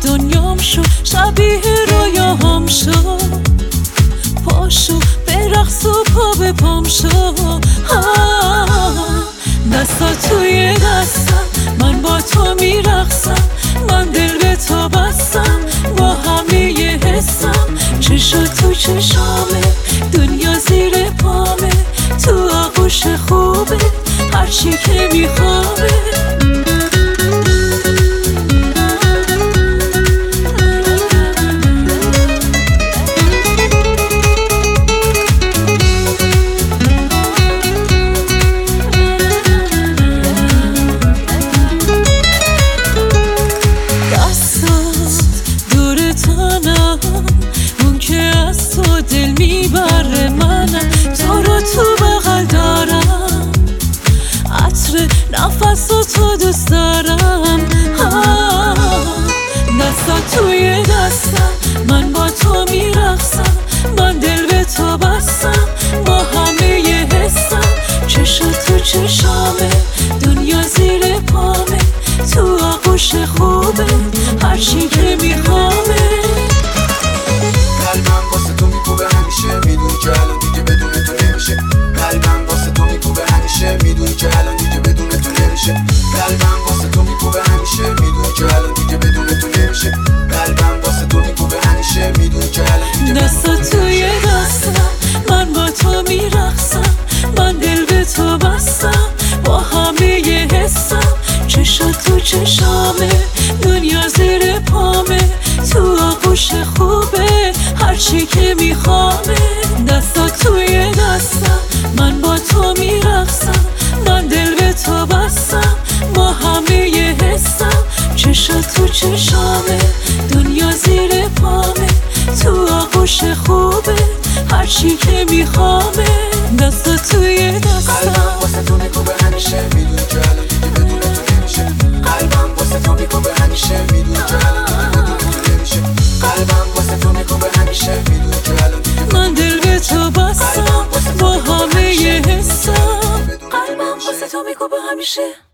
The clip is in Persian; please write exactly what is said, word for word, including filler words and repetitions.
دنیام شو، شبیه رویاهام شو. پاشو به رقص و پا به پام شو. دستا توی دستم، من با تو میرقصم. من دل به تو بستم با همه ی حسم. چشا تو چشامه، دنیا زیر پامه. تو آغوش خوبه، هرچی که میخوامه. اون که از تو دل میبره منم، تو رو تو بغل دارم. عطر نفس و تو دوست دارم. دستا توی دستم، من با تو میرقصم. من دل به تو بستم با همه ی حسم. چشا تو چشامه، دنیا زیر پامه. تو آغوش خوبه، هرچی که میخوامه. قلبم واسه تو میکوبه همیشه، میدونی که الان دیگه بدون تو نمیشه. قلبم واسه تو میکوبه همیشه، میدونی که الان دیگه بدون تو نمیشه. قلبم واسه تو میکوبه همیشه، میدونی که الان دیگه بدون تو نمیشه. قلبم واسه تو میکوبه همیشه، میدونی که الان دیگه دستا توی دستم، من با تو میرقصم. من دل به تو بستم با همه ی حسم. چشا تو چشامه، دنیا زیر پامه. تو آغوش خوبه، هرچی که میخوامه. دستا توی دستم، من با تو میرقصم. من دل به تو بستم با همه ی حسم. چشا تو چشامه، دنیا زیر پامه. تو آغوش خوبه، هرچی که میخوامه. دستا توی دستم، قلبم واسه تو میکوبه همیشه، میدونی که الان دیگه بدون تو نمیشه. قلبم واسه تو میکوبه همیشه، میدونی که الان دیگه بدون تو نمیشه. قلبم واسه تو میکوبه همیشه، میدونی که الان دیگه من دل به تو بستم با همه ی حسم. قلبم واسه تو میکوبه همیشه.